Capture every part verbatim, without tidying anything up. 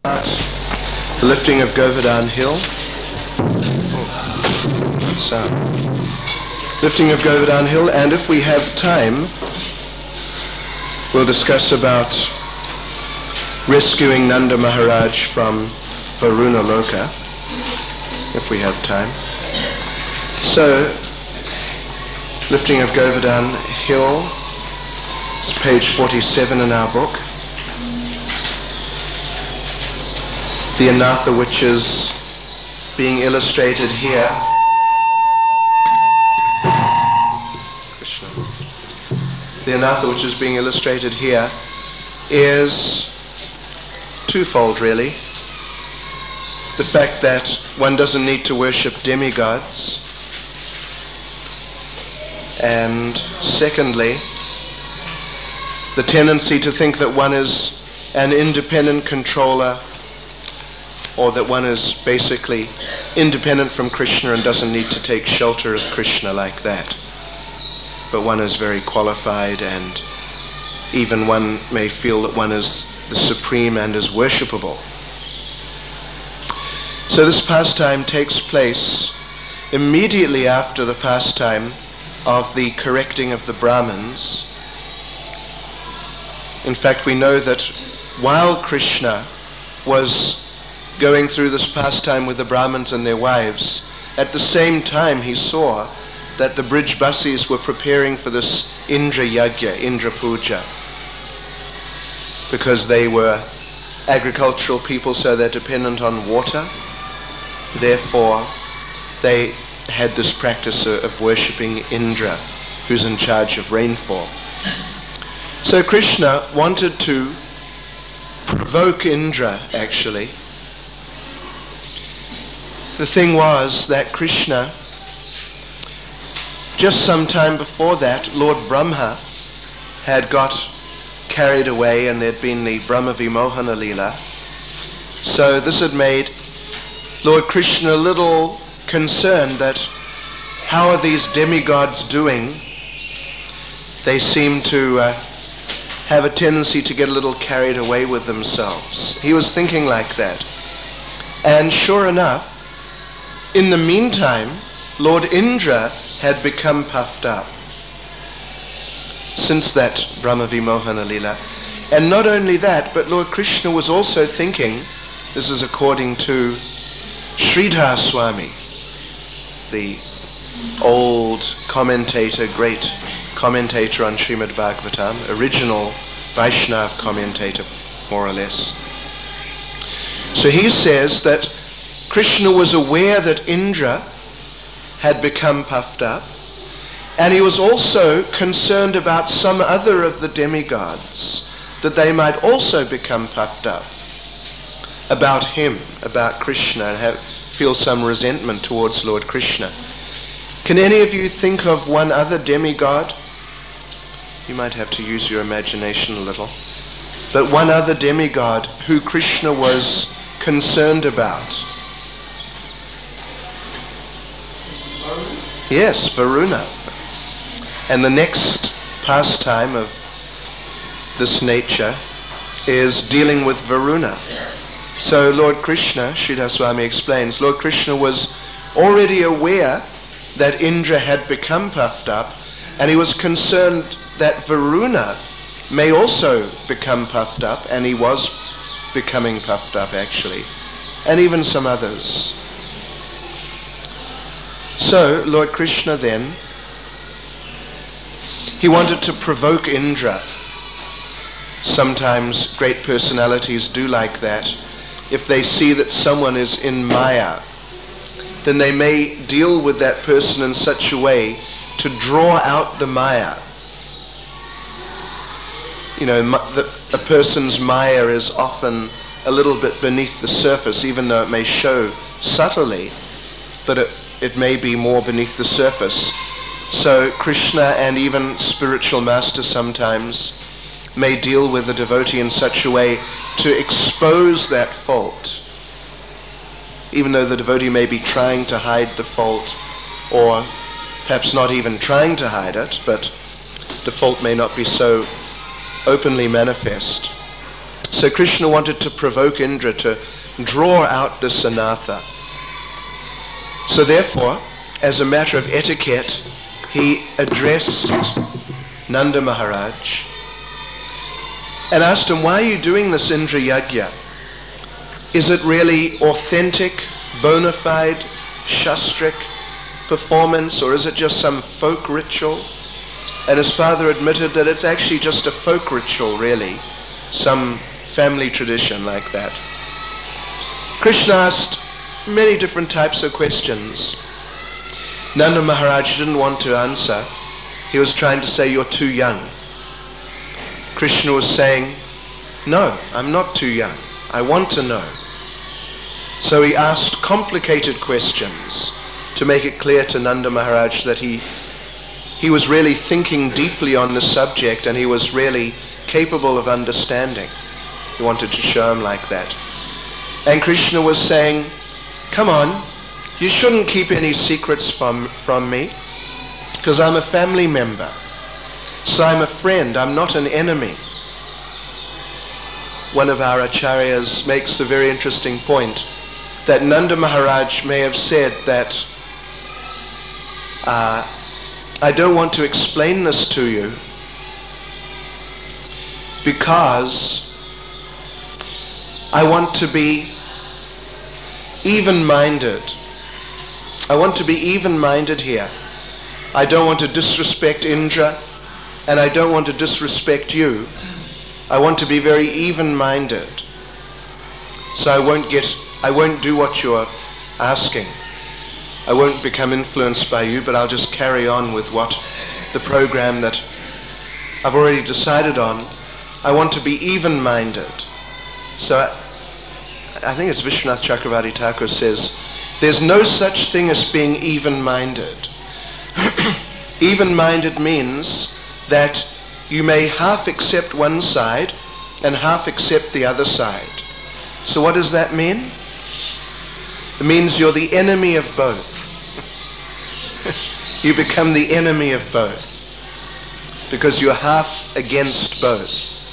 The lifting of Govardhan Hill. Oh, that sound. Lifting of Govardhan Hill, and if we have time, we'll discuss about rescuing Nanda Maharaj from Varuna Loka, if we have time. So, lifting of Govardhan Hill, it's page forty-seven in our book. The Anatha, which is being illustrated here. Krishna. The Anatha, which is being illustrated here, is twofold, really. The fact that one doesn't need to worship demigods, and secondly, the tendency to think that one is an independent controller, or that one is basically independent from Krishna and doesn't need to take shelter of Krishna like that. But one is very qualified, and even one may feel that one is the supreme and is worshipable. So this pastime takes place immediately after the pastime of the correcting of the Brahmins. In fact, we know that while Krishna was going through this pastime with the Brahmins and their wives, at the same time he saw that the Brijbasis were preparing for this Indra Yagya, Indra Puja, because they were agricultural people, so they're dependent on water. Therefore, they had this practice of worshipping Indra, who's in charge of rainfall. So Krishna wanted to provoke Indra, actually. The thing was that Krishna, just some time before that, Lord Brahma had got carried away, and there'd been the Brahma Vimohana Leela. So this had made Lord Krishna a little concerned that how are these demigods doing? They seem to uh, have a tendency to get a little carried away with themselves. He was thinking like that. And sure enough, in the meantime, Lord Indra had become puffed up since that Brahma Vimohana Leela. And not only that, but Lord Krishna was also thinking, this is according to Sridhar Swami, the old commentator, great commentator on Srimad Bhagavatam, original Vaishnav commentator, more or less. So he says that Krishna was aware that Indra had become puffed up, and he was also concerned about some other of the demigods, that they might also become puffed up about him, about Krishna, and have, feel some resentment towards Lord Krishna. Can any of you think of one other demigod? You might have to use your imagination a little. But one other demigod who Krishna was concerned about. Yes, Varuna. And the next pastime of this nature is dealing with Varuna. So Lord Krishna, Sridhar Swami explains, Lord Krishna was already aware that Indra had become puffed up, and he was concerned that Varuna may also become puffed up, and he was becoming puffed up actually, and even some others. So Lord Krishna then, he wanted to provoke Indra. Sometimes great personalities do like that. If they see that someone is in Maya, then they may deal with that person in such a way to draw out the Maya. You know, the, a person's Maya is often a little bit beneath the surface, even though it may show subtly, but it, it may be more beneath the surface. So Krishna and even spiritual masters sometimes may deal with the devotee in such a way to expose that fault, even though the devotee may be trying to hide the fault, or perhaps not even trying to hide it, but the fault may not be so openly manifest. So Krishna wanted to provoke Indra to draw out this anartha. So therefore, as a matter of etiquette, he addressed Nanda Maharaj and asked him, why are you doing this Indra Yajna? Is it really authentic, bona fide, shastric performance, or is it just some folk ritual? And his father admitted that it's actually just a folk ritual, really, some family tradition like that. Krishna asked many different types of questions. Nanda Maharaj didn't want to answer. He was trying to say, you're too young. Krishna was saying, no, I'm not too young. I want to know. So he asked complicated questions to make it clear to Nanda Maharaj that he he was really thinking deeply on the subject and he was really capable of understanding. He wanted to show him like that. And Krishna was saying, come on, you shouldn't keep any secrets from, from me, because I'm a family member. So I'm a friend, I'm not an enemy. One of our acharyas makes a very interesting point that Nanda Maharaj may have said that uh, I don't want to explain this to you because I want to be even-minded. I want to be even-minded here. I don't want to disrespect Indra, and I don't want to disrespect you. I want to be very even-minded. So I won't get, I won't do what you're asking. I won't become influenced by you, but I'll just carry on with what the program that I've already decided on. I want to be even-minded. So I, I think it's Vishwanath Chakravarti Thakur says, there's no such thing as being even-minded. Even-minded means that you may half accept one side and half accept the other side. So what does that mean? It means you're the enemy of both. You become the enemy of both because you're half against both.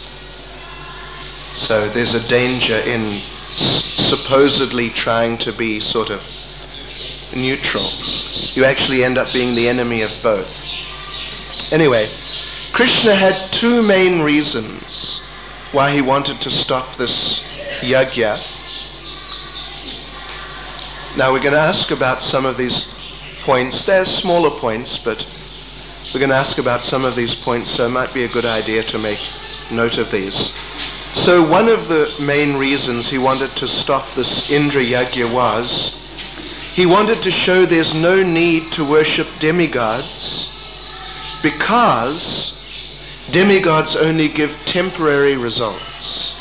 So there's a danger in s- supposedly trying to be sort of neutral. You actually end up being the enemy of both. Anyway, Krishna had two main reasons why he wanted to stop this yajna. Now we're going to ask about some of these points. They're smaller points, but we're going to ask about some of these points, so it might be a good idea to make note of these. So one of the main reasons he wanted to stop this Indra Yajna was he wanted to show there's no need to worship demigods because demigods only give temporary results.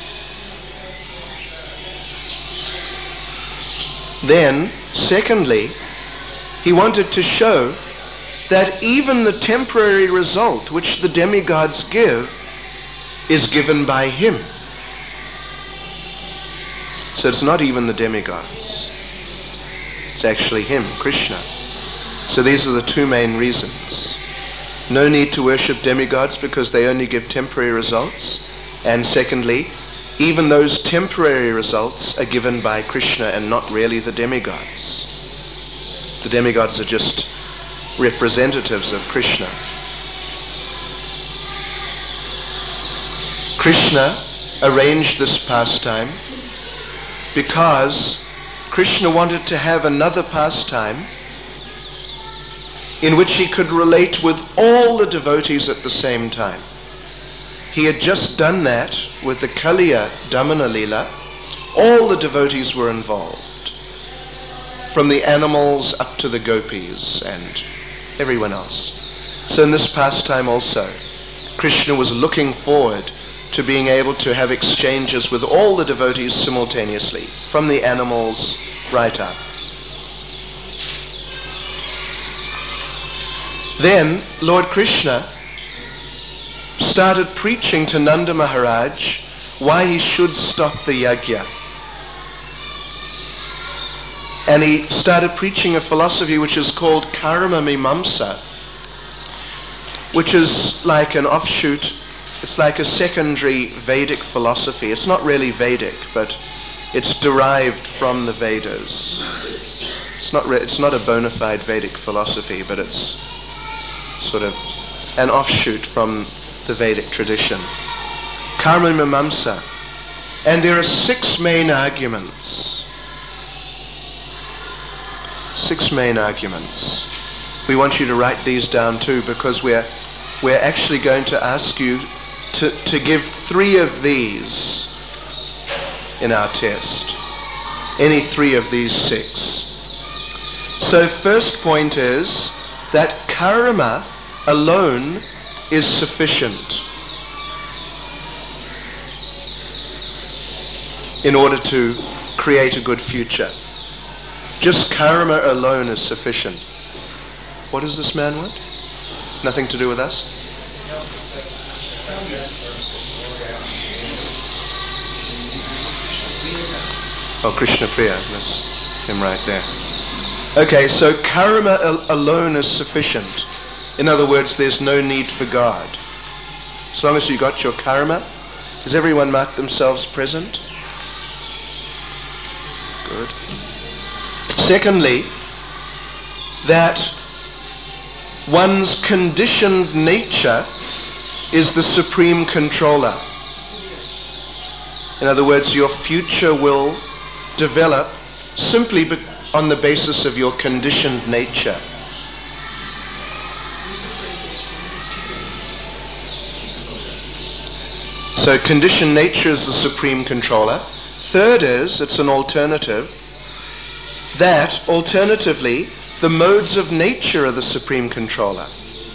Then, secondly, he wanted to show that even the temporary result which the demigods give is given by him. So it's not even the demigods. It's actually him, Krishna. So these are the two main reasons. No need to worship demigods because they only give temporary results. And secondly, even those temporary results are given by Krishna and not really the demigods. The demigods are just representatives of Krishna. Krishna arranged this pastime because Krishna wanted to have another pastime in which he could relate with all the devotees at the same time. He had just done that with the Kaliya Damana Leela. All the devotees were involved, from the animals up to the gopis and everyone else. So in this pastime also, Krishna was looking forward to being able to have exchanges with all the devotees simultaneously, from the animals right up. Then Lord Krishna started preaching to Nanda Maharaj why he should stop the yajna. And he started preaching a philosophy which is called Karma Mimamsa, which is like an offshoot it's like a secondary Vedic philosophy. It's not really Vedic, but it's derived from the Vedas. It's not re- it's not a bona fide Vedic philosophy, but it's sort of an offshoot from the Vedic tradition. Karma Mimamsa. And there are six main arguments. Six main arguments. We want you to write these down too, because we're we're actually going to ask you to, to give three of these in our test. Any three of these six. So first point is that karma alone is sufficient in order to create a good future. Just karma alone is sufficient. What does this man want? Nothing to do with us? Oh, Krishna Priya, that's him right there. Okay, so karma al- alone is sufficient. In other words, there's no need for God. As long as you got your karma. Has everyone marked themselves present? Good. Secondly, that one's conditioned nature is the supreme controller. In other words, your future will develop simply be- on the basis of your conditioned nature. So conditioned nature is the supreme controller. Third is, it's an alternative, that alternatively, the modes of nature are the supreme controller.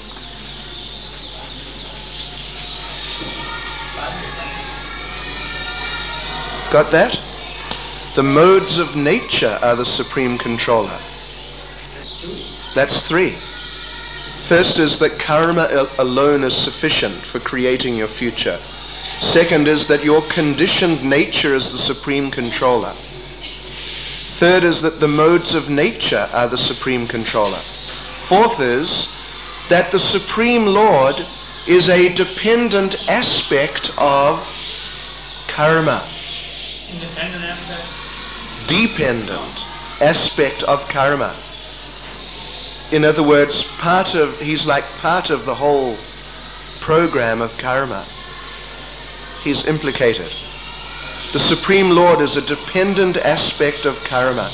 Got that? The modes of nature are the supreme controller. That's two. That's three. First is that karma al- alone is sufficient for creating your future. Second is that your conditioned nature is the supreme controller. Third is that the modes of nature are the supreme controller. Fourth is that the Supreme Lord is a dependent aspect of karma. Independent aspect? Dependent aspect of karma. In other words, part of, he's like part of the whole program of karma. He's implicated. The Supreme Lord is a dependent aspect of karma.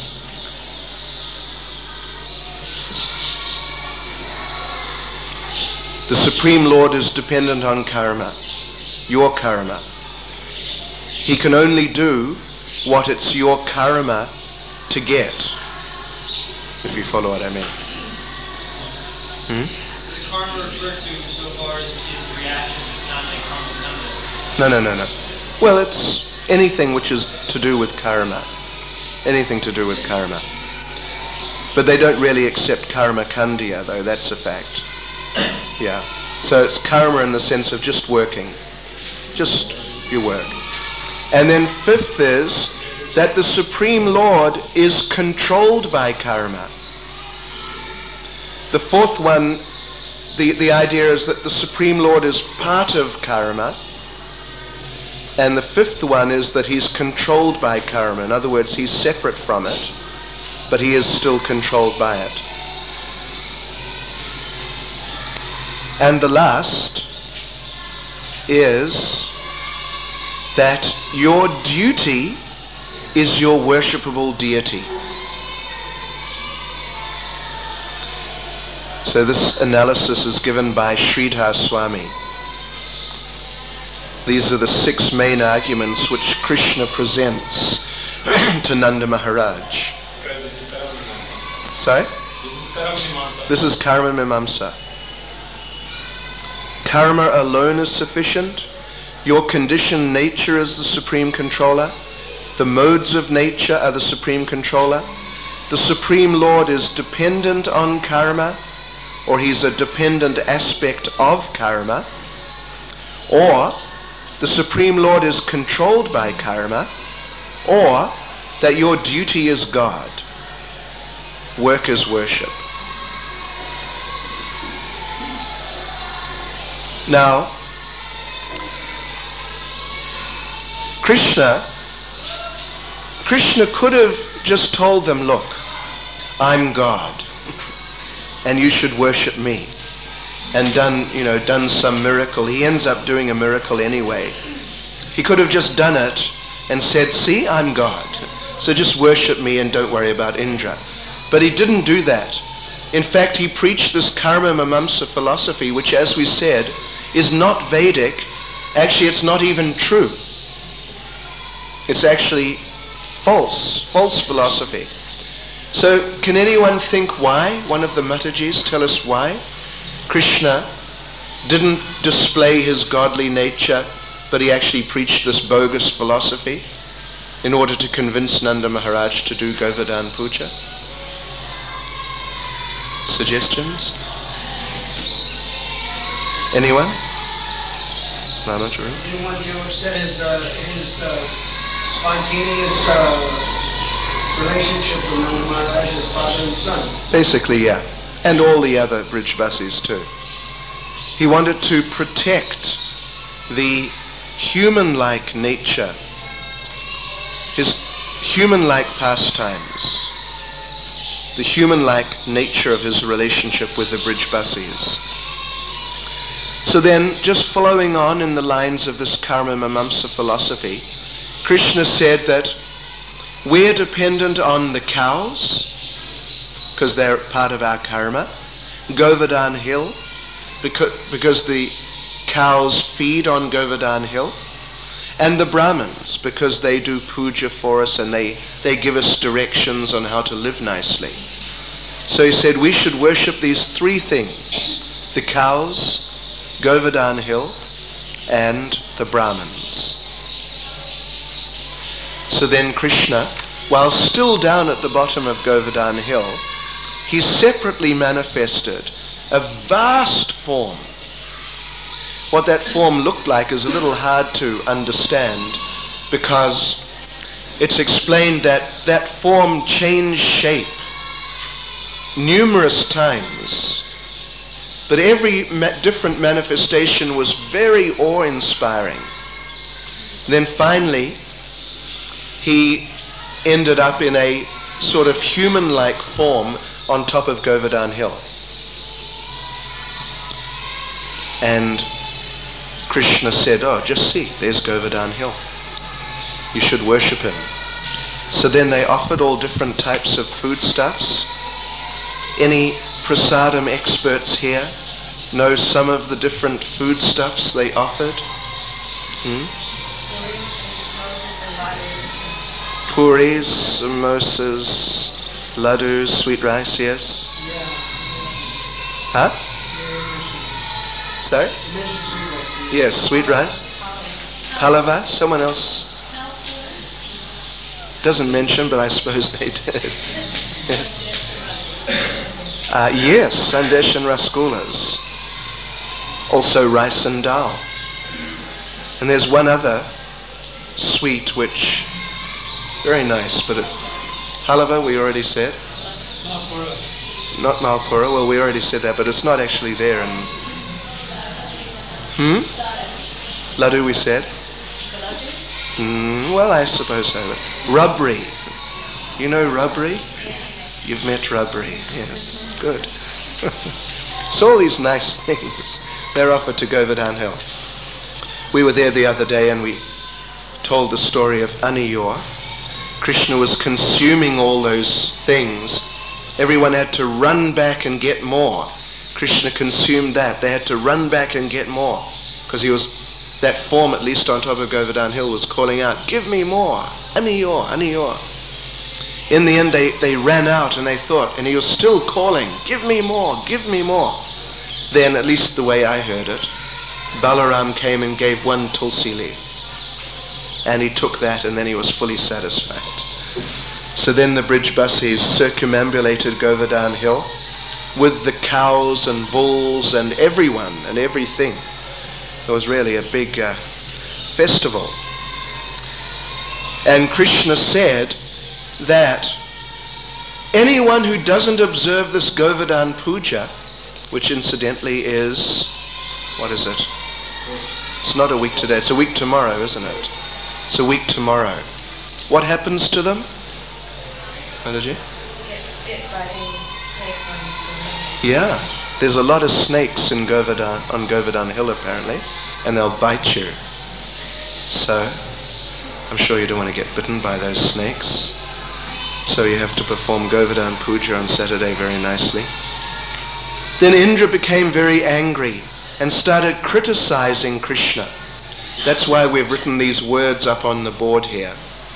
The Supreme Lord is dependent on karma, your karma. He can only do what it's your karma to get, if you follow what I mean. Hmm? The karma referred to so far is, is reaction, it's not the karma kanda. No, no, no, no. Well, it's anything which is to do with karma. Anything to do with karma. But they don't really accept karma kandya, though, that's a fact. Yeah. So it's karma in the sense of just working. Just your work. And then fifth is that the Supreme Lord is controlled by karma. The fourth one, the, the idea is that the Supreme Lord is part of karma. And the fifth one is that he's controlled by karma. In other words, he's separate from it, but he is still controlled by it. And the last is that your duty is your worshipable deity. So this analysis is given by Sridhar Swami. These are the six main arguments which Krishna presents to Nanda Maharaj. Sorry? This is Karma Mimamsa. Karma alone is sufficient. Your conditioned nature is the supreme controller. The modes of nature are the supreme controller. The Supreme Lord is dependent on karma, or he's a dependent aspect of karma. Or the Supreme Lord is controlled by karma, or that your duty is God. Work is worship. Now, Krishna, Krishna could have just told them, look, I'm God, and you should worship me, and done, you know, done some miracle. He ends up doing a miracle anyway. He could have just done it and said, see, I'm God, so just worship me and don't worry about Indra. But he didn't do that. In fact, he preached this karma mimamsa philosophy, which, as we said, is not Vedic. Actually, it's not even true. It's actually false, false philosophy. So, can anyone think why? One of the Matajis tell us why Krishna didn't display his godly nature, but he actually preached this bogus philosophy in order to convince Nanda Maharaj to do Govardhan Puja. Suggestions? Anyone? Ramachari? Anyone you said his, uh, his uh, spontaneous uh, relationship with Nanda Maharaj, his father and son. Basically, yeah. And all the other Brijbasis too. He wanted to protect the human-like nature, his human-like pastimes, the human-like nature of his relationship with the Brijbasis. So then, just following on in the lines of this karma mimamsa philosophy, Krishna said that we're dependent on the cows, because they're part of our karma, Govardhan Hill, because, because the cows feed on Govardhan Hill, and the Brahmins, because they do puja for us and they, they give us directions on how to live nicely. So he said we should worship these three things: the cows, Govardhan Hill, and the Brahmins. So then Krishna, while still down at the bottom of Govardhan Hill, he separately manifested a vast form. What that form looked like is a little hard to understand, because it's explained that that form changed shape numerous times, but every ma- different manifestation was very awe-inspiring. Then finally, he ended up in a sort of human-like form on top of Govardhan Hill. And Krishna said, oh, just see, there's Govardhan Hill. You should worship him. So then they offered all different types of foodstuffs. Any prasadam experts here know some of the different foodstuffs they offered? Hmm? Puris, samosas, laddus, sweet rice, yes? Huh? Sorry? Yes, sweet rice. Palava, someone else doesn't mention, but I suppose they did. Yes. Uh, yes, sandesh and rasgullas. Also rice and dal. And there's one other sweet which, very nice, but it's halava, we already said. Malpura. Not Malpura, well we already said that, but it's not actually there in... Hmm? Laddu we said. Mm, well, I suppose so. Rubbery. You know rubbery? You've met rubbery. Yes. Good. So all these nice things, they're offered to Govardhan Hill. We were there the other day and we told the story of Aniyor. Krishna was consuming all those things. Everyone had to run back and get more. Krishna consumed that. They had to run back and get more, because he was, that form at least on top of Govardhan Hill was calling out, give me more, Aniyor, Aniyor. In the end they, they ran out and they thought, and he was still calling, give me more, give me more. Then, at least the way I heard it, Balaram came and gave one tulsi leaf. And he took that and then he was fully satisfied. So then the Brijbasis circumambulated Govardhan Hill with the cows and bulls and everyone and everything. It was really a big uh, festival. And Krishna said that anyone who doesn't observe this Govardhan Puja, which incidentally is, what is it? It's not a week today, it's a week tomorrow, isn't it? It's a week tomorrow. What happens to them? Mataji? Get bit by any snakes on the Yeah. There's a lot of snakes in Govardhan, on Govardhan Hill apparently, and they'll bite you. So, I'm sure you don't want to get bitten by those snakes. So you have to perform Govardhan Puja on Saturday very nicely. Then Indra became very angry and started criticizing Krishna. That's why we've written these words up on the board here.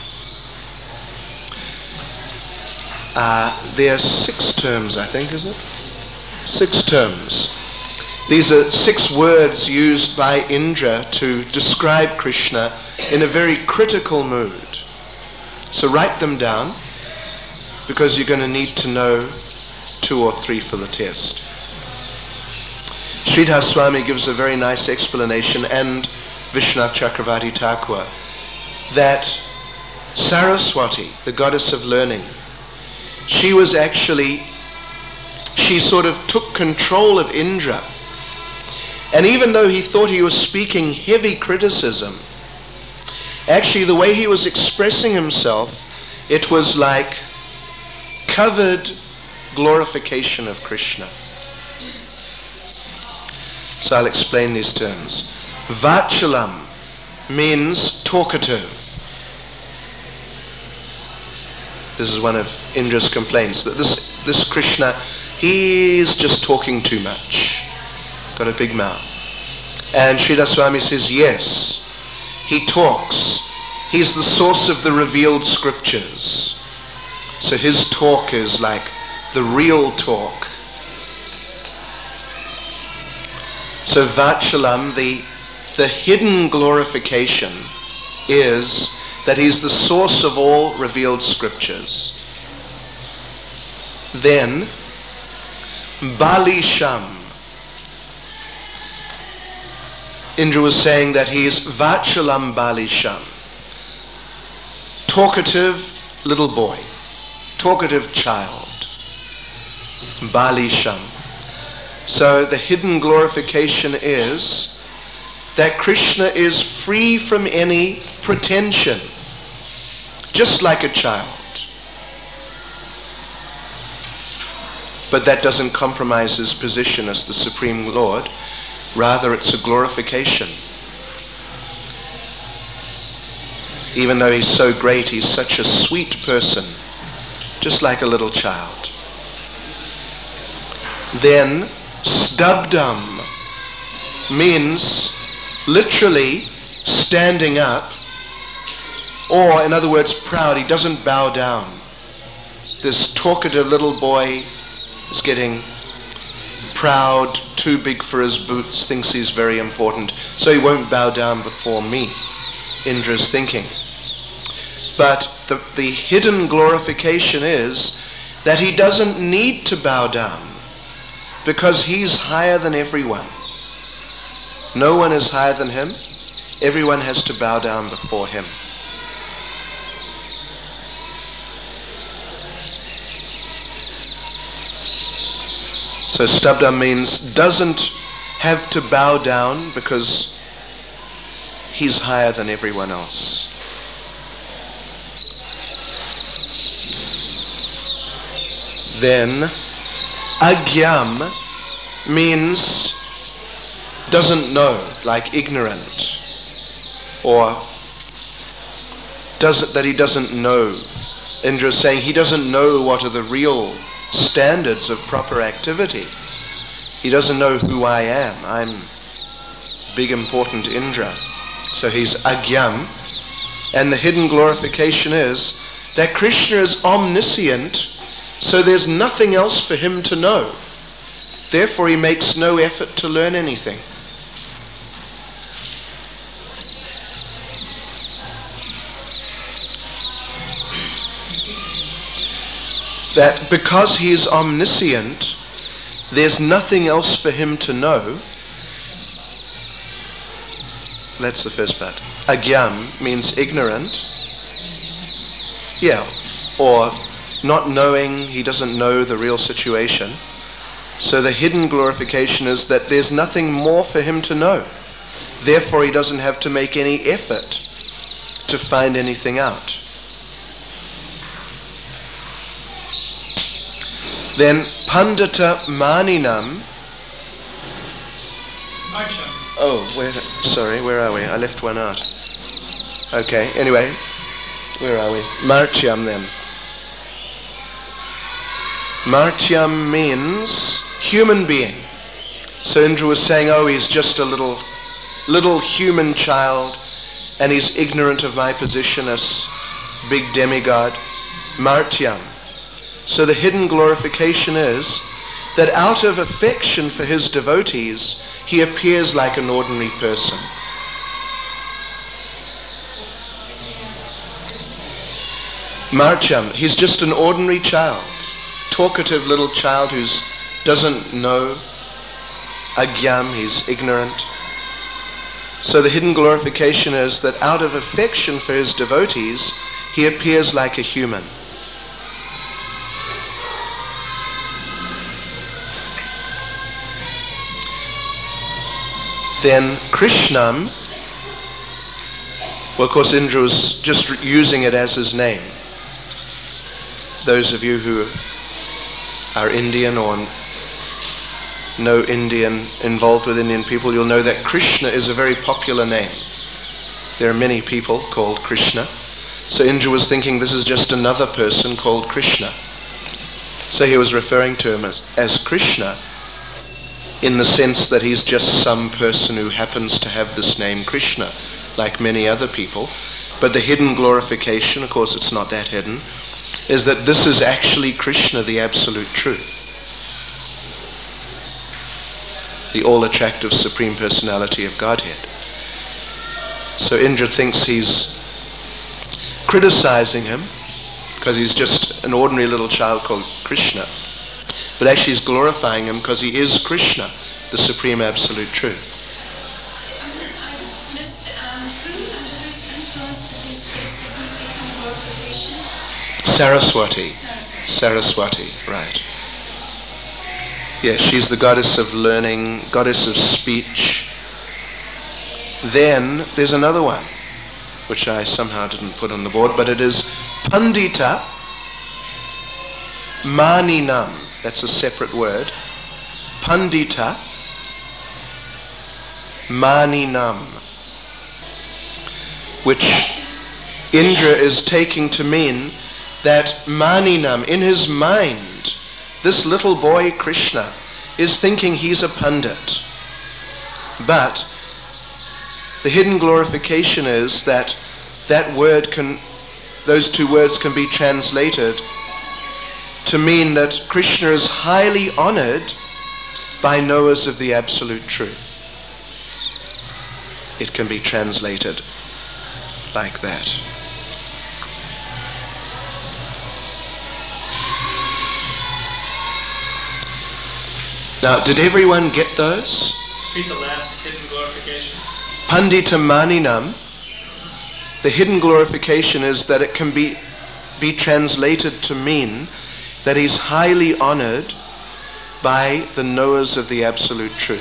Uh, there are six terms, I think, is it? Six terms. These are six words used by Indra to describe Krishna in a very critical mood. So write them down, because you're going to need to know two or three for the test. Sridhar Swami gives a very nice explanation, and Vishwanath Chakravarti Thakur, that Saraswati, the goddess of learning, she was actually, she sort of took control of Indra. And even though he thought he was speaking heavy criticism, actually the way he was expressing himself, it was like covered glorification of Krishna. So I'll explain these terms. Vachalam means talkative. This is one of Indra's complaints, that this, this Krishna, he's just talking too much. Got a big mouth. And Sridhar Swami says, yes, he talks. He's the source of the revealed scriptures. So his talk is like the real talk. So Vachalam, the, the hidden glorification, is that he's the source of all revealed scriptures. Then, Balisham. Indra was saying that he is Vachalam Balisham. Talkative little boy. Talkative child. Balisham. So the hidden glorification is that Krishna is free from any pretension, just like a child. But that doesn't compromise his position as the Supreme Lord. Rather, it's a glorification. Even though he's so great, he's such a sweet person, just like a little child. Then, Stabdam means literally standing up, or in other words, proud. He doesn't bow down. This talkative little boy is getting proud, too big for his boots, thinks he's very important, so he won't bow down before me, Indra's thinking. But the, the hidden glorification is that he doesn't need to bow down, because he's higher than everyone. No one is higher than him. Everyone has to bow down before him. So Stabdam means doesn't have to bow down because he's higher than everyone else. Then Agyam means doesn't know, like ignorant, or does that he doesn't know. Indra is saying he doesn't know what are the real standards of proper activity. He doesn't know who I am. I'm big important Indra. So he's Agyam. And the hidden glorification is that Krishna is omniscient, so there's nothing else for him to know. Therefore he makes no effort to learn anything. That because he is omniscient, there's nothing else for him to know. That's the first part. Agyam means ignorant. Yeah, or not knowing, he doesn't know the real situation. So the hidden glorification is that there's nothing more for him to know. Therefore he doesn't have to make any effort to find anything out. Then Pandita Maninam. Marcham. Oh, where, sorry, where are we? I left one out. Okay, anyway, where are we? Martyam then. Martyam means human being. So Indra was saying, oh, he's just a little, little human child, and he's ignorant of my position as big demigod. Martyam. So the hidden glorification is that out of affection for his devotees, he appears like an ordinary person. Martyam, he's just an ordinary child, talkative little child who doesn't know. Agyam, he's ignorant. So the hidden glorification is that out of affection for his devotees, he appears like a human. Then Krishnam, well, of course, Indra was just using it as his name. Those of you who are Indian or know Indian, involved with Indian people, you'll know that Krishna is a very popular name. There are many people called Krishna. So Indra was thinking this is just another person called Krishna. So he was referring to him as, as Krishna, in the sense that he's just some person who happens to have this name Krishna, like many other people. But the hidden glorification, of course it's not that hidden, is that this is actually Krishna, the absolute truth. The all-attractive Supreme Personality of Godhead. So Indra thinks he's criticizing him because he's just an ordinary little child called Krishna. But actually he's glorifying him because he is Krishna, the Supreme Absolute Truth. Um, I missed, um, who, under whose influence did these criticisms become glorification? Saraswati. Saraswati. Saraswati, right. Yes, she's the goddess of learning, goddess of speech. Then there's another one, which I somehow didn't put on the board, but it is Pandita Maninam. That's a separate word. Pandita Maninam, which Indra is taking to mean that Maninam, in his mind, this little boy Krishna is thinking he's a pandit. But the hidden glorification is that that word can, those two words can be translated to mean that Krishna is highly honored by knowers of the absolute truth. It can be translated like that. Now, did everyone get those? Repeat the last hidden glorification. Pandita Maninam, the hidden glorification is that it can be, be translated to mean that he's highly honored by the knowers of the absolute truth.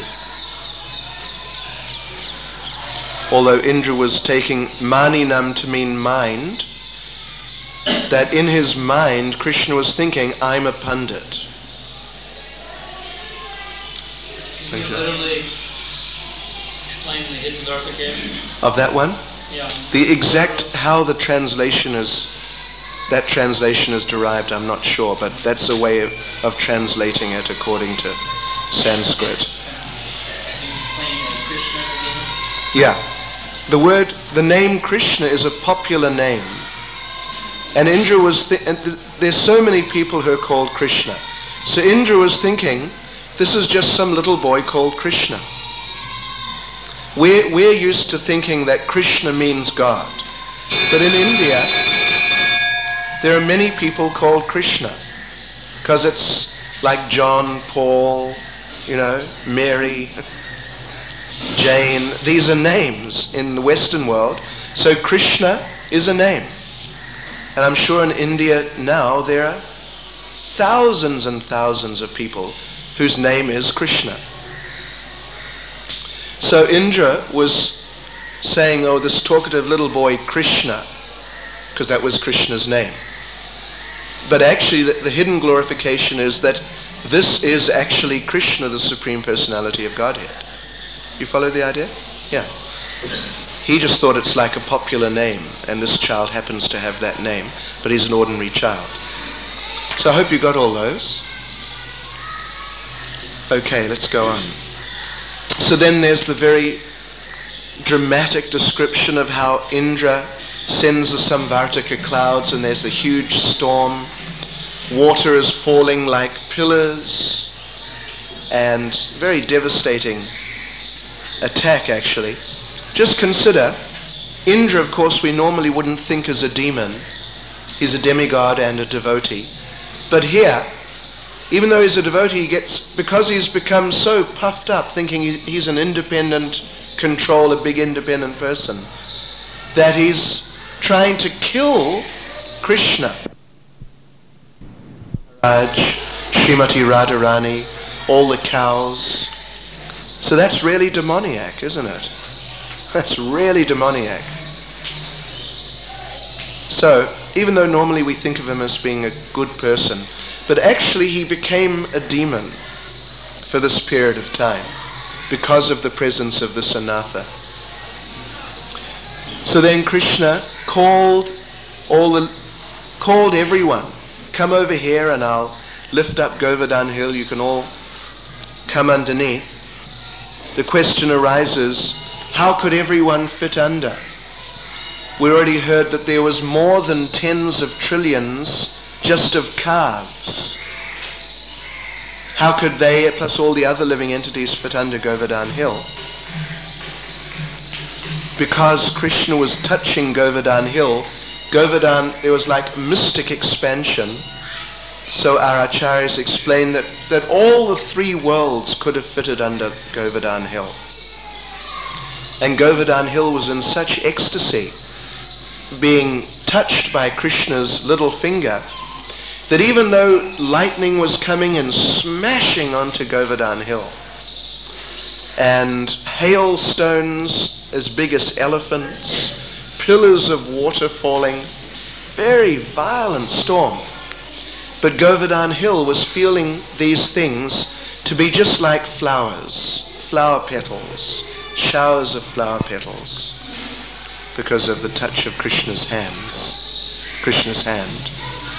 Although Indra was taking Maninam to mean mind, that in his mind Krishna was thinking, I'm a pandit. Can you literally explain the hidden glorification? Of that one? Yeah. The exact how the translation is, that translation is derived, I'm not sure, but that's a way of, of translating it according to Sanskrit. Can you explain uh, Krishna again? Yeah. The word, the name Krishna is a popular name. And Indra was, th- and th- there's so many people who are called Krishna. So Indra was thinking, this is just some little boy called Krishna. We're, we're used to thinking that Krishna means God. But in India, there are many people called Krishna. Because it's like John, Paul, you know, Mary, Jane. These are names in the Western world. So Krishna is a name. And I'm sure in India now there are thousands and thousands of people whose name is Krishna. So Indra was saying, oh, this talkative little boy Krishna, because that was Krishna's name. But actually the, the hidden glorification is that this is actually Krishna, the Supreme Personality of Godhead. You follow the idea? Yeah. He just thought it's like a popular name, and this child happens to have that name, but he's an ordinary child. So I hope you got all those. Okay, let's go on. So then there's the very dramatic description of how Indra sends the Samvartaka clouds, and there's a huge storm. Water is falling like pillars, and very devastating attack, actually. Just consider, Indra, of course, we normally wouldn't think as a demon. He's a demigod and a devotee. But here, even though he's a devotee, he gets, because he's become so puffed up, thinking he's an independent control, a big independent person, that he's trying to kill Krishna. Raj, Srimati Radharani, all the cows. So that's really demoniac, isn't it? That's really demoniac. So, even though normally we think of him as being a good person, but actually he became a demon for this period of time because of the presence of the Sanatha. So then Krishna called all the, called everyone, come over here and I'll lift up Govardhan Hill, you can all come underneath. The question arises, how could everyone fit under? We already heard that there was more than tens of trillions just of calves. How could they, plus all the other living entities, fit under Govardhan Hill? Because Krishna was touching Govardhan Hill, Govardhan, there was like mystic expansion. So our acharyas explain that, that all the three worlds could have fitted under Govardhan Hill. And Govardhan Hill was in such ecstasy, being touched by Krishna's little finger, that even though lightning was coming and smashing onto Govardhan Hill, and hailstones as big as elephants, pillars of water falling, very violent storm, but Govardhan Hill was feeling these things to be just like flowers, flower petals, showers of flower petals, because of the touch of Krishna's hands, Krishna's hand.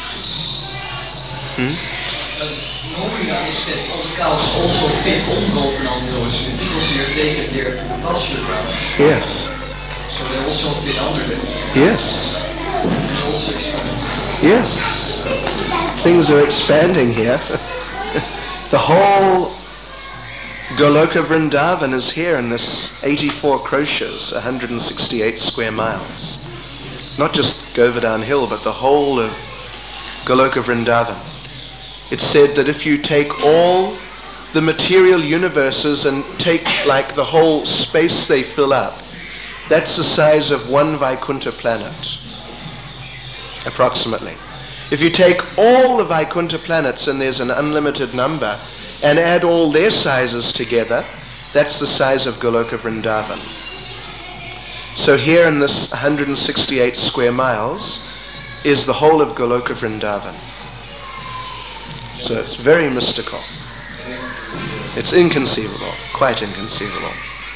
Hmm? Uh, normally I understand all the cows also fit on Govardhan Hill because they are taken there to the pasture ground. Yes. So they also fit under them. Yes. It's also expensive. Yes. Things are expanding here. The whole Goloka Vrindavan is here in this eighty-four kroshas, one hundred sixty-eight square miles. Not just Govardhan Hill, but the whole of Goloka Vrindavan. It's said that if you take all the material universes and take like the whole space they fill up, that's the size of one Vaikuntha planet, approximately. If you take all the Vaikuntha planets, and there's an unlimited number, and add all their sizes together, that's the size of Goloka Vrindavan. So here in this one hundred sixty-eight square miles is the whole of Goloka Vrindavan. So it's very mystical. It's inconceivable, quite inconceivable.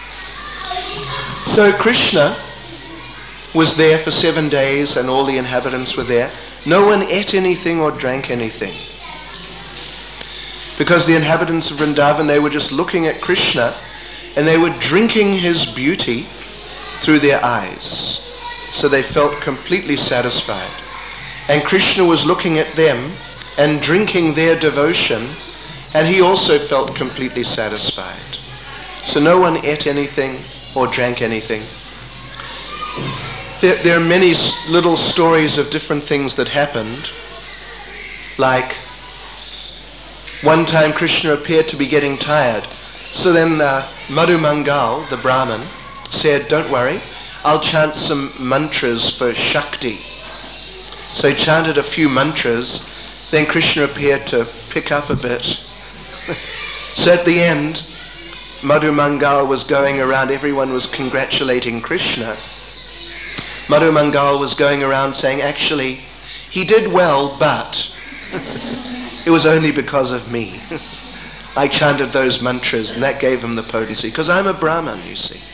So Krishna was there for seven days and all the inhabitants were there. No one ate anything or drank anything. Because the inhabitants of Vrindavan, they were just looking at Krishna and they were drinking his beauty through their eyes. So they felt completely satisfied. And Krishna was looking at them and drinking their devotion, and he also felt completely satisfied. So no one ate anything or drank anything. There, there are many little stories of different things that happened. Like, one time Krishna appeared to be getting tired. So then uh, Madhu Mangal, the Brahmin, said, don't worry, I'll chant some mantras for Shakti. So he chanted a few mantras. Then Krishna appeared to pick up a bit. So at the end, Madhu Mangal was going around, everyone was congratulating Krishna. Madhu Mangal was going around saying, actually, he did well, but it was only because of me. I chanted those mantras and that gave him the potency, because I'm a Brahman, you see.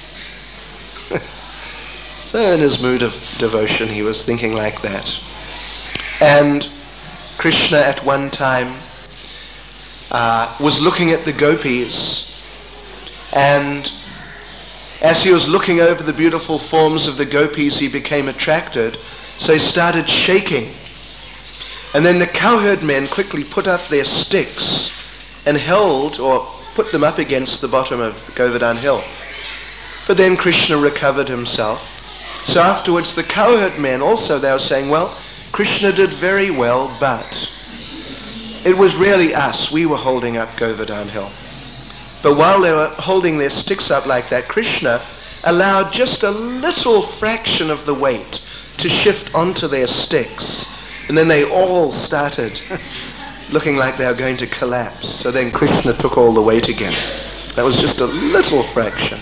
So in his mood of devotion, he was thinking like that. And Krishna at one time uh, was looking at the gopis, and as he was looking over the beautiful forms of the gopis, he became attracted, so he started shaking. And then the cowherd men quickly put up their sticks and held or put them up against the bottom of Govardhan Hill. But then Krishna recovered himself. So afterwards the cowherd men also, they were saying, well, Krishna did very well, but it was really us. We were holding up Govardhan Hill. But while they were holding their sticks up like that, Krishna allowed just a little fraction of the weight to shift onto their sticks. And then they all started looking like they were going to collapse. So then Krishna took all the weight again. That was just a little fraction.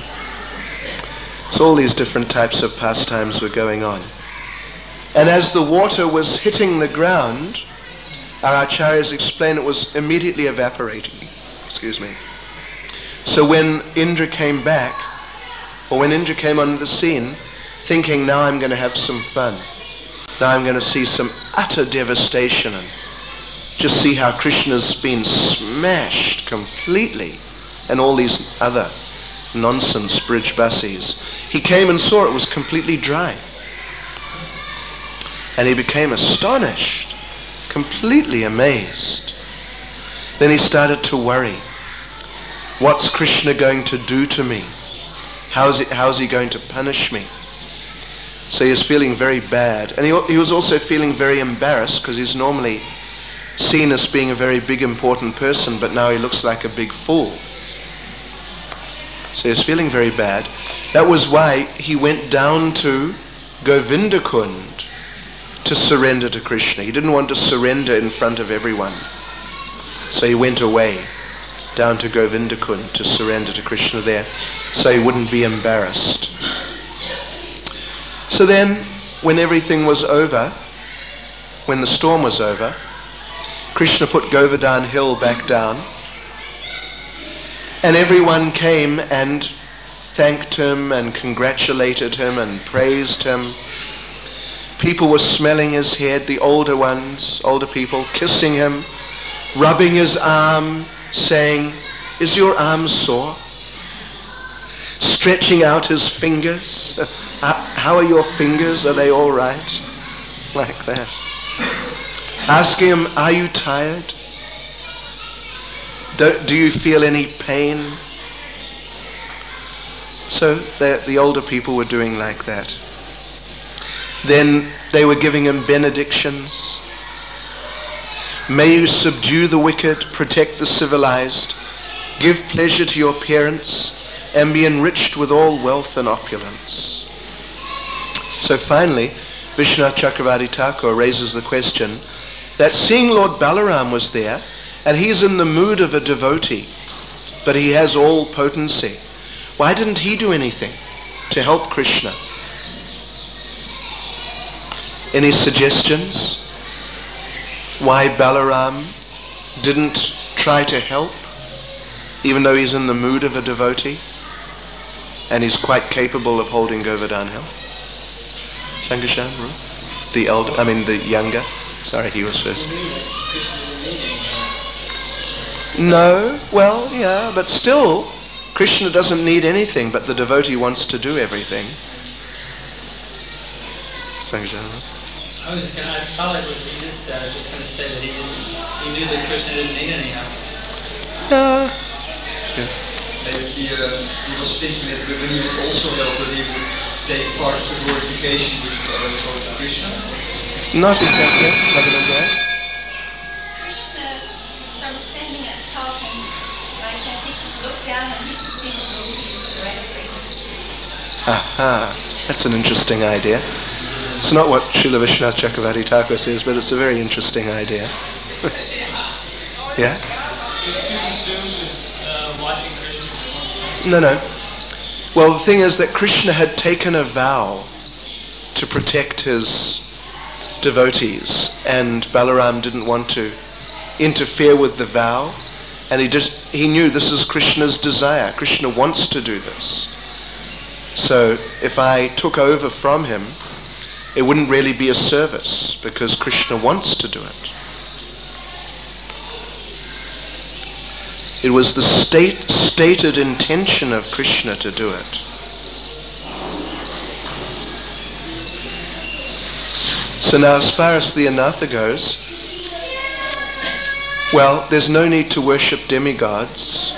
So all these different types of pastimes were going on. And as the water was hitting the ground, our acharyas explain it was immediately evaporating. Excuse me. So when Indra came back, or when Indra came on the scene, thinking, now I'm going to have some fun. Now I'm going to see some utter devastation and just see how Krishna's been smashed completely and all these other nonsense bridge buses. He came and saw it was completely dry. And he became astonished, completely amazed. Then he started to worry. What's Krishna going to do to me? How's it, how's he going to punish me? So he was feeling very bad. And he, he was also feeling very embarrassed, because he's normally seen as being a very big, important person, but now he looks like a big fool. So he was feeling very bad. That was why he went down to Govindakund to surrender to Krishna. He didn't want to surrender in front of everyone. So he went away down to Govindakund to surrender to Krishna there, so he wouldn't be embarrassed. So then, when everything was over, when the storm was over, Krishna put Govardhan Hill back down, and everyone came and thanked him and congratulated him and praised him. People were smelling his head, the older ones, older people, kissing him, rubbing his arm, saying, is your arm sore? Stretching out his fingers. How are your fingers? Are they all right? Like that. Asking him, are you tired? Do, do you feel any pain? So the, the older people were doing like that. Then they were giving him benedictions. May you subdue the wicked, protect the civilized, give pleasure to your parents, and be enriched with all wealth and opulence. So finally, Vishwanath Chakravarti Thakur raises the question that seeing Lord Balaram was there, and he's in the mood of a devotee, but he has all potency. Why didn't he do anything to help Krishna? Any suggestions why Balaram didn't try to help, even though he's in the mood of a devotee and he's quite capable of holding Govardhan Hill? Sangashan, the elder, I mean the younger. Sorry, he was first. No, well, yeah, but still, Krishna doesn't need anything, but the devotee wants to do everything. Sangashan. I was just gonna, I felt like he just uh, just gonna say that he didn't, he knew that Krishna didn't need any help. Uh, yeah. Maybe he, uh, he was thinking that when he would also help, that he would take part of the glorification with uh, towards Krishna. Not exactly. Have a look there. Krishna, from standing and talking, like that, he could look down and he could see the movies directly. Aha, that's an interesting idea. It's not what Srila Vishwanath Chakravarti Thakur says, but it's a very interesting idea. Yeah? Is it too consumed with uh, watching Krishna perform? No, no. Well, the thing is that Krishna had taken a vow to protect his devotees, and Balaram didn't want to interfere with the vow, and he just he knew this is Krishna's desire. Krishna wants to do this. So if I took over from him, it wouldn't really be a service, because Krishna wants to do it. It was the state, stated intention of Krishna to do it. So now, as far as the anartha goes, well, there's no need to worship demigods.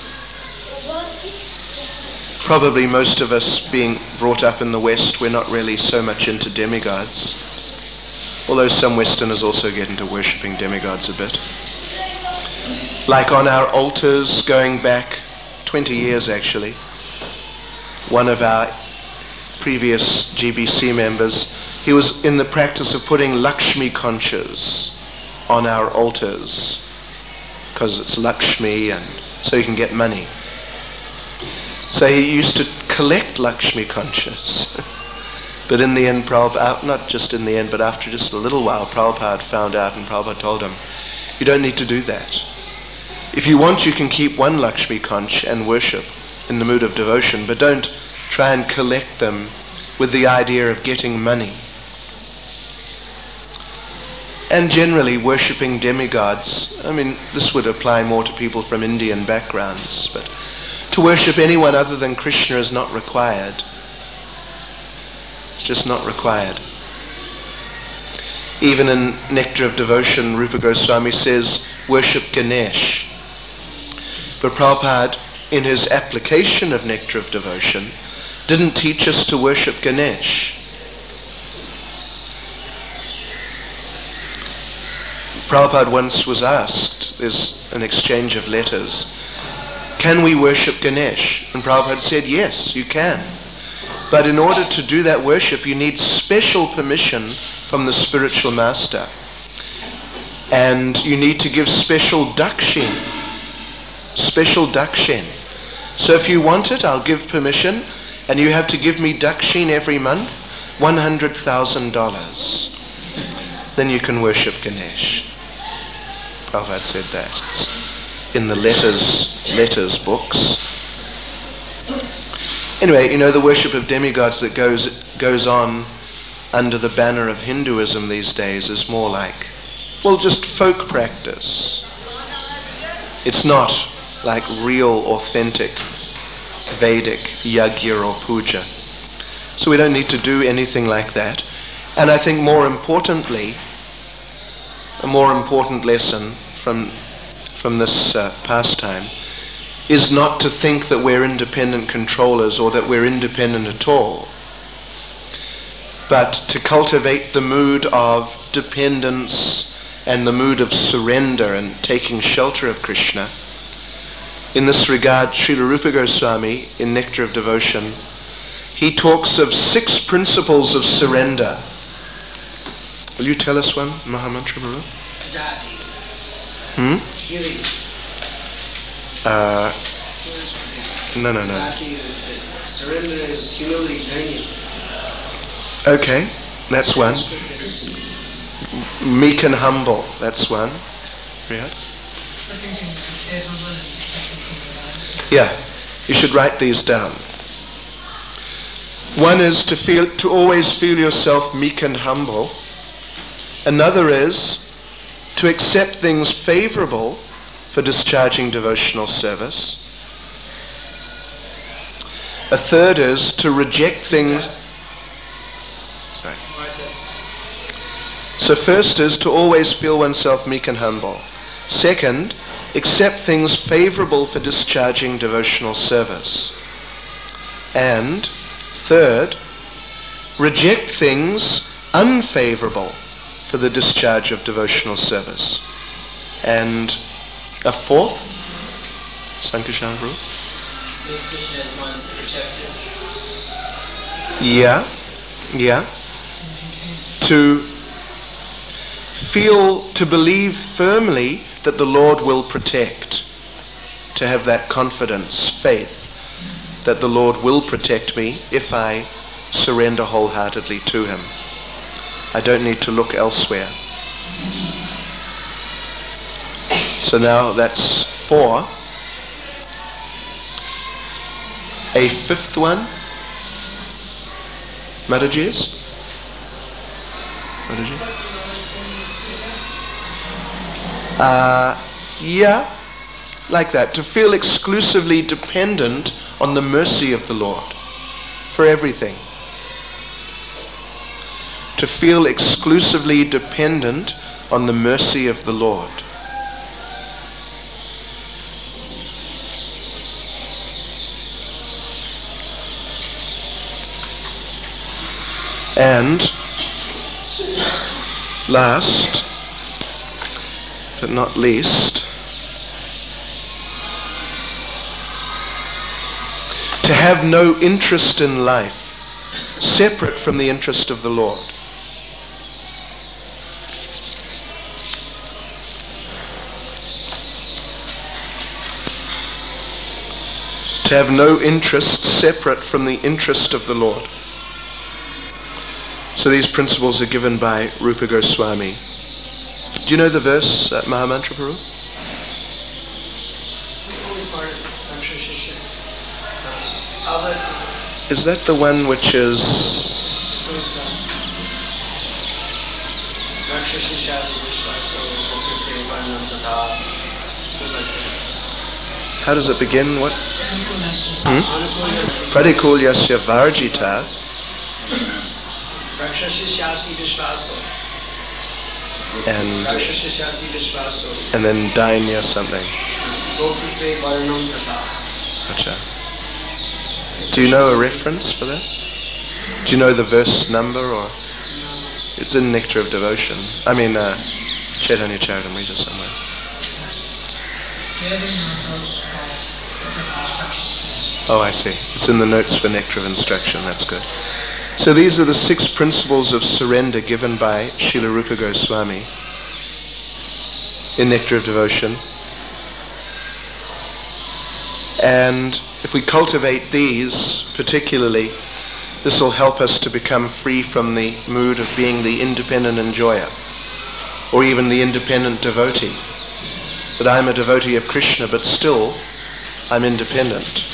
Probably most of us being brought up in the West, we're not really so much into demigods. Although some Westerners also get into worshipping demigods a bit. Like on our altars, going back twenty years actually, one of our previous G B C members, he was in the practice of putting Lakshmi conchas on our altars, because it's Lakshmi and so you can get money. So he used to collect Lakshmi conchas. But in the end, Prabhupada, not just in the end, but after just a little while, Prabhupada found out, and Prabhupada told him, you don't need to do that. If you want, you can keep one Lakshmi conch and worship in the mood of devotion, but don't try and collect them with the idea of getting money. And generally, worshipping demigods, I mean, this would apply more to people from Indian backgrounds, but to worship anyone other than Krishna is not required. It's just not required. Even in Nectar of Devotion, Rupa Goswami says, worship Ganesh. But Prabhupada, in his application of Nectar of Devotion, didn't teach us to worship Ganesh. Prabhupada once was asked, there's an exchange of letters, can we worship Ganesh? And Prabhupada said, yes, you can. But in order to do that worship, you need special permission from the spiritual master. And you need to give special dakshin. Special dakshin. So if you want it, I'll give permission, and you have to give me dakshin every month, one hundred thousand dollars. Then you can worship Ganesh. Prabhupada said that. It's in the letters, letters books. Anyway, you know, the worship of demigods that goes goes on under the banner of Hinduism these days is more like, well, just folk practice. It's not like real, authentic, Vedic yajna or puja. So we don't need to do anything like that. And I think more importantly, a more important lesson from from this uh, pastime is not to think that we're independent controllers or that we're independent at all, but to cultivate the mood of dependence and the mood of surrender and taking shelter of Krishna. In this regard, Srila Rupa Goswami, in Nectar of Devotion, he talks of six principles of surrender. Will you tell us one, Mahamantra Baru? Adati. Hmm? Giving. Uh, no, no, no. Adati, surrender is humility, dainya. Okay, that's one. Meek and humble, that's one. Riyad? Yeah, you should write these down. One is to feel, to always feel yourself meek and humble. Another is to accept things favorable for discharging devotional service. A third is to reject things. Sorry. So first is to always feel oneself meek and humble. Second, accept things favorable for discharging devotional service. And third, reject things unfavorable for the discharge of devotional service. And a fourth, Sankishan Guru? See Krishna as one's protector. Yeah, yeah. To feel, to believe firmly that the Lord will protect. To have that confidence, faith. that the Lord will protect me if I surrender wholeheartedly to him. I don't need to look elsewhere. So now that's four. A fifth one. Mataji's? Mataji? Uh, yeah, like that. To feel exclusively dependent on the mercy of the Lord for everything. To feel exclusively dependent on the mercy of the Lord. And last but not least, to have no interest in life separate from the interest of the Lord. To have no interest separate from the interest of the Lord. So these principles are given by Rupa Goswami. Do you know the verse, uh, Mahamantra Prabhu? Is that the one which is... How does it begin? What? Hmm? Pradikulyasya varjita. And, and then Dainya something. Acha. Do you know a reference for that? Do you know the verse number, or it's in Nectar of Devotion? I mean, uh, Chaitanya Charitamrita somewhere. Oh, I see. It's in the notes for Nectar of Instruction. That's good. So these are the six principles of surrender given by Srila Rupa Goswami in Nectar of Devotion. And if we cultivate these particularly, this will help us to become free from the mood of being the independent enjoyer, or even the independent devotee. That I'm a devotee of Krishna, but still I'm independent.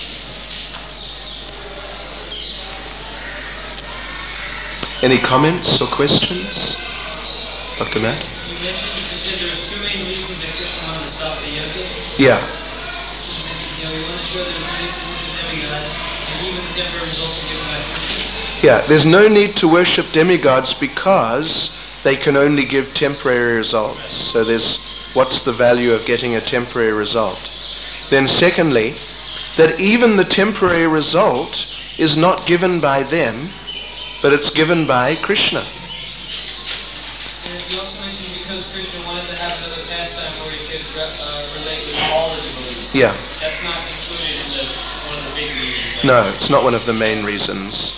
Any comments or questions? Doctor Matt? You mentioned, you said there were two main reasons that Krishna wanted to stop the yoga. Yeah. You know, he wanted to show that it was the demigods, and even the temporary results are given by Krishna. Yeah, there's no need to worship demigods because they can only give temporary results. So there's, what's the value of getting a temporary result? Then secondly, that even the temporary result is not given by them, but it's given by Krishna. And you also mentioned because Krishna wanted to have another pastime where he could uh, relate with all the devotees. Yeah. That's not included in the, one of the big reasons. Right? No, it's not one of the main reasons.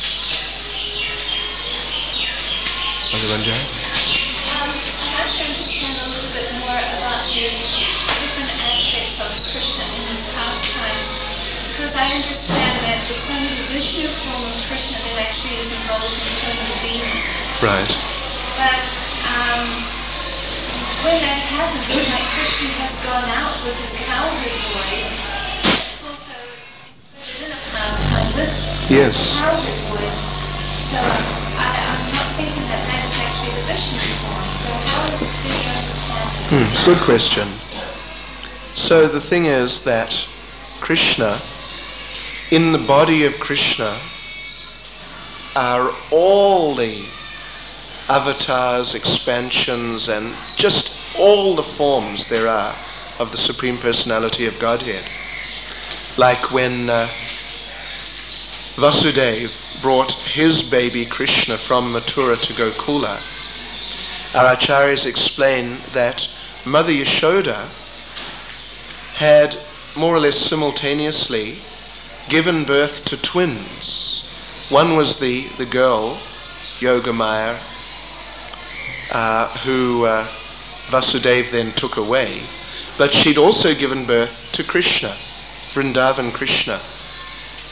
Other one, Jay? Um, I'd like to understand a little bit more about the different aspects of Krishna in his pastimes, because I understand that it's only the Vishnu form of Krishna that actually is involved in killing the demons. Right. But um, when that happens, it's like Krishna has gone out with his cowherd boys. It's also included in a pastime with Yes. cowherd boys. So I, I'm not thinking that that is actually the Vishnu form. So how is, do you understand that? Hmm, good question. So the thing is that Krishna, in the body of Krishna, are all the avatars, expansions, and just all the forms there are of the Supreme Personality of Godhead. Like when uh, Vasudeva brought his baby Krishna from Mathura to Gokula, our acharyas explain that Mother Yashoda had more or less simultaneously given birth to twins. One was the, the girl, Yogamaya, uh, who uh, Vasudeva then took away, but she'd also given birth to Krishna, Vrindavan Krishna,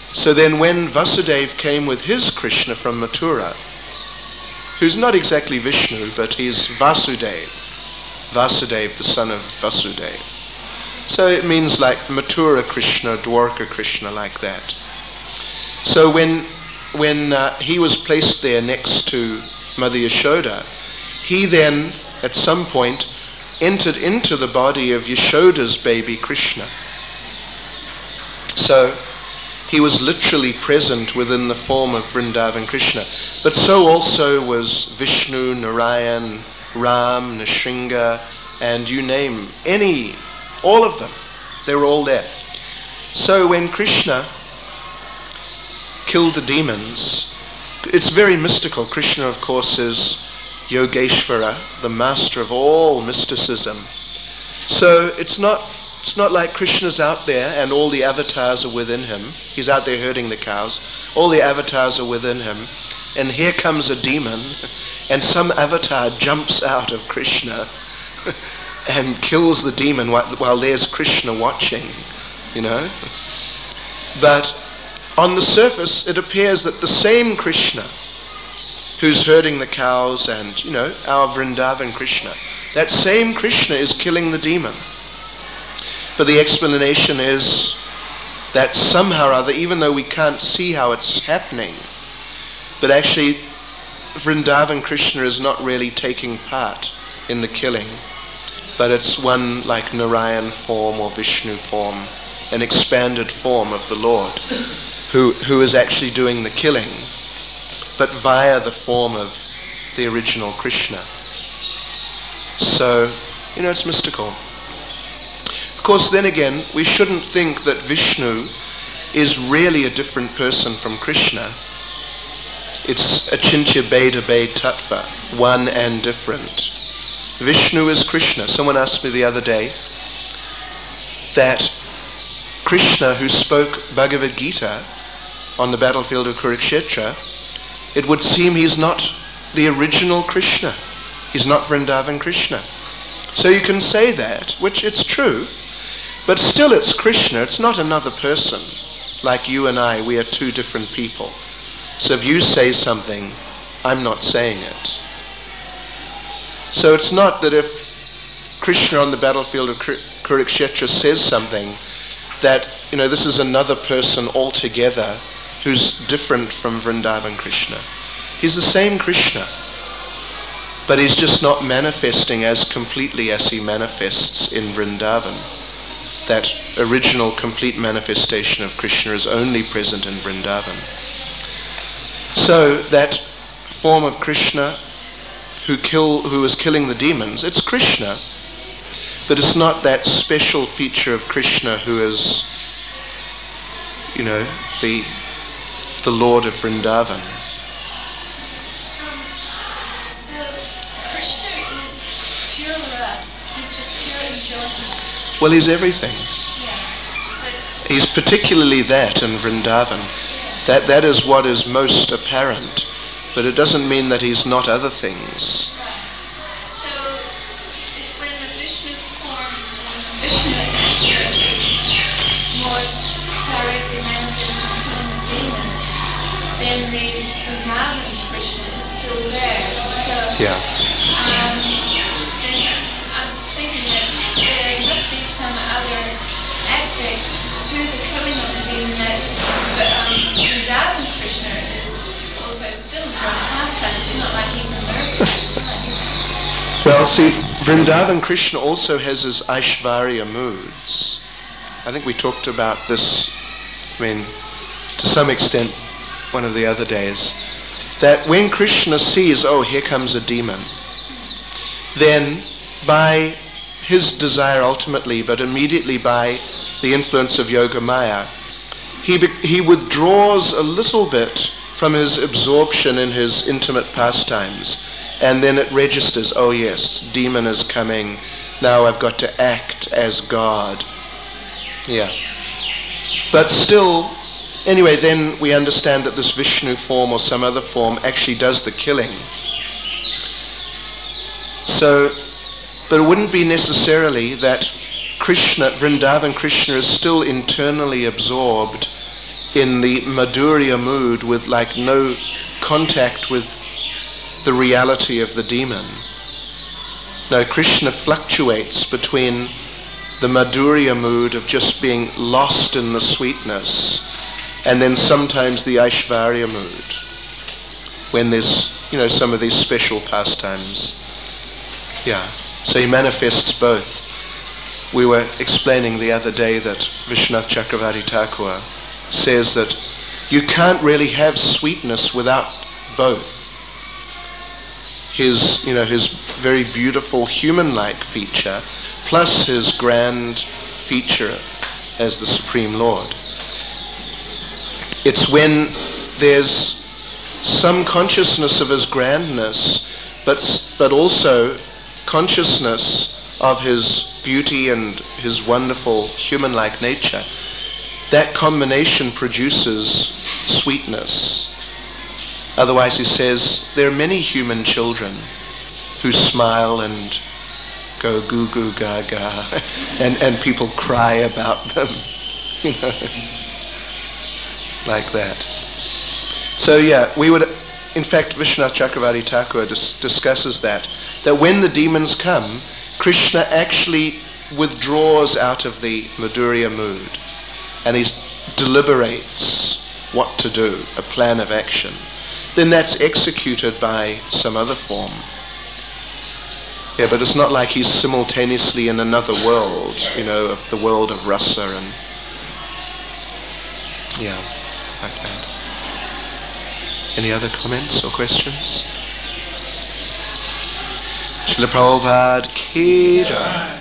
So then when Vasudeva came with his Krishna from Mathura, who's not exactly Vishnu, but he's Vasudeva, Vasudeva, the son of Vasudeva. So it means like Mathura Krishna, Dwarka Krishna, like that. So when when uh, he was placed there next to Mother Yashoda, he then, at some point, entered into the body of Yashoda's baby Krishna. So he was literally present within the form of Vrindavan Krishna. But so also was Vishnu, Narayan, Ram, Nrsimha, and you name any, all of them. They were all there. So when Krishna killed the demons, it's very mystical. Krishna, of course, is Yogeshvara, the master of all mysticism. So it's not it's not like Krishna's out there and all the avatars are within him. He's out there herding the cows. All the avatars are within him. And here comes a demon, and some avatar jumps out of Krishna and kills the demon while, while there's Krishna watching, you know. But on the surface, it appears that the same Krishna who's herding the cows and, you know, our Vrindavan Krishna, that same Krishna is killing the demon. But the explanation is that somehow or other, even though we can't see how it's happening, but actually Vrindavan Krishna is not really taking part in the killing, but it's one like Narayan form or Vishnu form, an expanded form of the Lord, who who is actually doing the killing, but via the form of the original Krishna. So, you know, it's mystical. Of course, then again, we shouldn't think that Vishnu is really a different person from Krishna. It's Achintya Bheda Bhed Tattva, one and different. Vishnu is Krishna. Someone asked me the other day that Krishna, who spoke Bhagavad Gita on the battlefield of Kurukshetra, it would seem he's not the original Krishna. He's not Vrindavan Krishna. So you can say that, which it's true, but still it's Krishna. It's not another person. Like you and I, we are two different people. So if you say something, I'm not saying it. So it's not that if Krishna on the battlefield of Kurukshetra says something, that, you know, this is another person altogether who's different from Vrindavan Krishna. He's the same Krishna, but he's just not manifesting as completely as he manifests in Vrindavan. That original complete manifestation of Krishna is only present in Vrindavan. So that form of Krishna who kill, who is killing the demons, it's Krishna, but it's not that special feature of Krishna who is, you know, the the Lord of Vrindavan. Um, so Krishna is pure rasa. He's just pure enjoyment. Well, he's everything. Yeah. But He's particularly that in Vrindavan. That that is what is most apparent, but it doesn't mean that he's not other things. right. So it's when the Vishnu form, when Vishnu is more directly manifest in killing the demons, then the Vrindavan Krishna is still there. So Yeah. Um, then I was thinking that there must be some other aspect to the killing of the demon that the um, Vrindavan Krishna is also still enjoying pastime. It's not like he's a murderer. It's not like he's Well, see, Vrindavan Krishna also has his Aishvarya moods. I think we talked about this, I mean, to some extent, one of the other days, that when Krishna sees, oh, here comes a demon, then by his desire ultimately, but immediately by the influence of Yoga Maya, he, be- he withdraws a little bit from his absorption in his intimate pastimes, and then it registers, oh yes, demon is coming, now I've got to act as God. Yeah. But still, anyway, then we understand that this Vishnu form or some other form actually does the killing. So, but it wouldn't be necessarily that Krishna, Vrindavan Krishna, is still internally absorbed in the Madhurya mood with like no contact with the reality of the demon. No, Krishna fluctuates between the Madhurya mood of just being lost in the sweetness, and then sometimes the Aishvarya mood, when there's, you know, some of these special pastimes. Yeah, so he manifests both. We were explaining the other day that Vishwanath Chakravarti Thakur says that you can't really have sweetness without both. His, you know, his very beautiful human-like feature, plus his grand feature as the Supreme Lord. It's when there's some consciousness of his grandness, but but also consciousness of his beauty and his wonderful human-like nature. That combination produces sweetness. Otherwise, he says, there are many human children who smile and go goo goo gaga, and, and people cry about them, you know, like that. So yeah, we would, in fact, Vishwanath Chakravarti Thakur dis- discusses that, that when the demons come, Krishna actually withdraws out of the Madhurya mood, and he deliberates what to do, a plan of action. Then that's executed by some other form. Yeah, but it's not like he's simultaneously in another world, you know, of the world of rasa and, yeah, like that. Any other comments or questions? Srila Prabhupada ki jai.